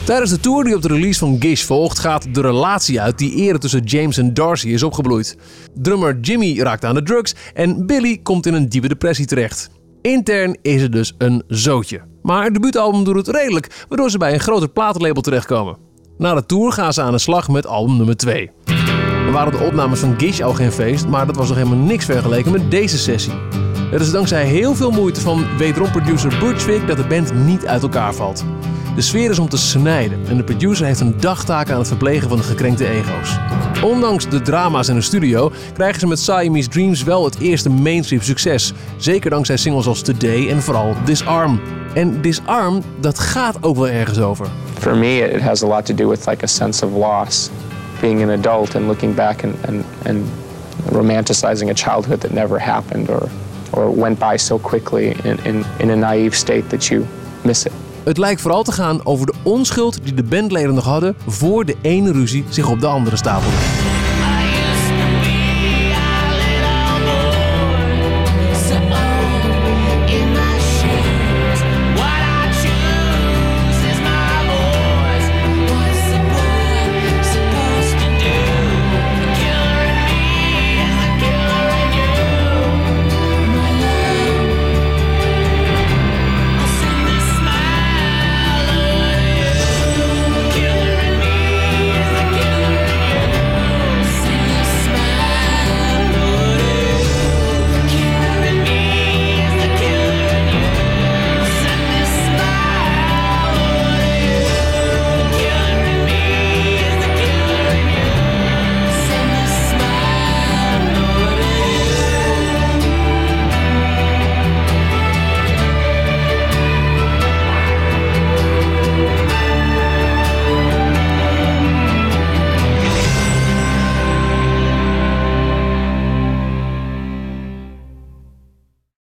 Tijdens de tour die op de release van Gish volgt gaat de relatie uit die eerder tussen James en Darcy is opgebloeid. Drummer Jimmy raakt aan de drugs en Billy komt in een diepe depressie terecht. Intern is het dus een zootje. Maar het debuutalbum doet het redelijk, waardoor ze bij een groter platenlabel terechtkomen. Na de tour gaan ze aan de slag met album nummer 2. Er waren de opnames van Gish al geen feest, maar dat was nog helemaal niks vergeleken met deze sessie. Het is dankzij heel veel moeite van wederom producer Butch Vig dat de band niet uit elkaar valt. De sfeer is om te snijden en de producer heeft een dagtaak aan het verplegen van de gekrenkte ego's. Ondanks de drama's in de studio krijgen ze met Siamese Dreams wel het eerste mainstream succes. Zeker dankzij singles als Today en vooral Disarm. En Disarm, dat gaat ook wel ergens over. For me, it has a lot to do with like a sense of loss. Being an adult and looking back and romanticizing a childhood that never happened or went by so quickly in a naive state that you miss it. Het lijkt vooral te gaan over de onschuld die de bandleden nog hadden voor de ene ruzie zich op de andere stapelde.